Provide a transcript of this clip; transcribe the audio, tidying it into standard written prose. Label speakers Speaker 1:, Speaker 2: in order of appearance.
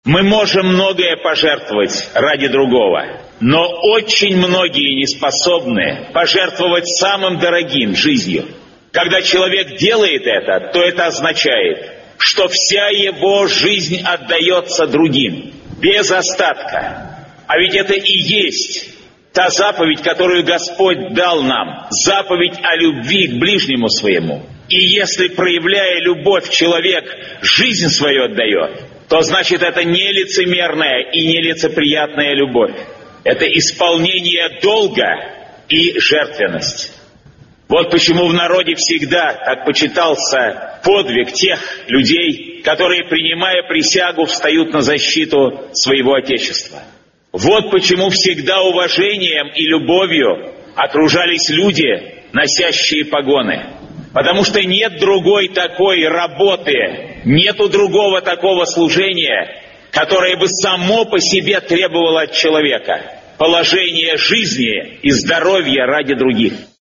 Speaker 1: Мы можем многое пожертвовать ради другого, но очень многие не способны пожертвовать самым дорогим — жизнью. Когда человек делает это, то это означает, что вся его жизнь отдается другим, без остатка. А ведь это и есть та заповедь, которую Господь дал нам, заповедь о любви к ближнему своему. И если, проявляя любовь, человек жизнь свою отдает, то значит это не лицемерная и не лицеприятная любовь. Это исполнение долга и жертвенность. Вот почему в народе всегда так почитался подвиг тех людей, которые, принимая присягу, встают на защиту своего Отечества. Вот почему всегда уважением и любовью окружались люди, носящие погоны. Потому что нет другой такой работы, нету другого такого служения, которое бы само по себе требовало от человека положения жизни и здоровья ради других.